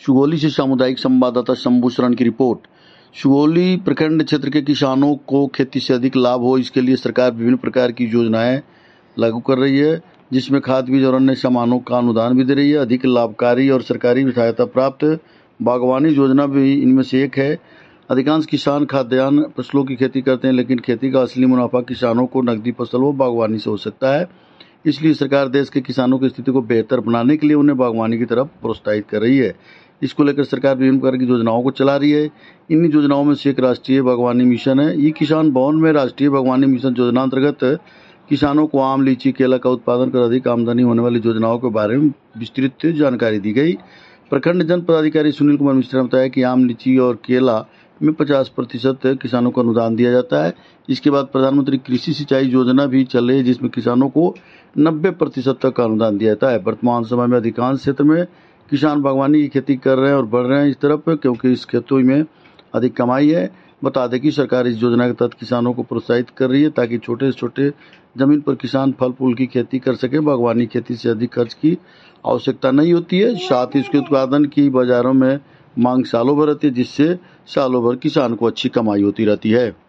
सुगौली से सामुदायिक संवाददाता शंभू शरण की रिपोर्ट। सुगौली प्रखंड क्षेत्र के किसानों को खेती से अधिक लाभ हो, इसके लिए सरकार विभिन्न प्रकार की योजनाएं लागू कर रही है, जिसमें खाद बीज और अन्य सामानों का अनुदान भी दे रही है। अधिक लाभकारी और सरकारी सहायता प्राप्त बागवानी योजना भी इनमें से एक है। अधिकांश किसान खाद्यान्न फसलों की खेती करते हैं, लेकिन खेती का असली मुनाफा किसानों को नकदी फसल व बागवानी से हो सकता है। इसलिए सरकार देश के किसानों की स्थिति को बेहतर बनाने के लिए उन्हें बागवानी की तरफ प्रोत्साहित कर रही है। इसको लेकर सरकार विभिन्न प्रकार की योजनाओं को चला रही है। इन योजनाओं में से एक राष्ट्रीय बागवानी मिशन है। ई किसान भवन में राष्ट्रीय बागवानी मिशन योजना अंतर्गत किसानों को आम, लीची, केला का उत्पादन कर अधिक आमदनी होने वाली योजनाओं के बारे में विस्तृत जानकारी दी गई। प्रखंड जन पदाधिकारी सुनील कुमार मिश्रा ने बताया कि आम, लीची और केला में 50% किसानों को अनुदान दिया जाता है। इसके बाद प्रधानमंत्री कृषि सिंचाई योजना भी चल रही है, जिसमें किसानों को 90% तक का अनुदान दिया जाता है। वर्तमान समय में अधिकांश क्षेत्र में किसान बागवानी की खेती कर रहे हैं और बढ़ रहे हैं इस तरफ, क्योंकि इस खेतों में अधिक कमाई है। बता दें कि सरकार इस योजना के तहत किसानों को प्रोत्साहित कर रही है, ताकि छोटे से छोटे जमीन पर किसान फल फूल की खेती कर सके। बागवानी खेती से अधिक खर्च की आवश्यकता नहीं होती है। साथ ही इसके उत्पादन की बाजारों में मांग सालों भर रहती है, जिससे सालों भर किसान को अच्छी कमाई होती रहती है।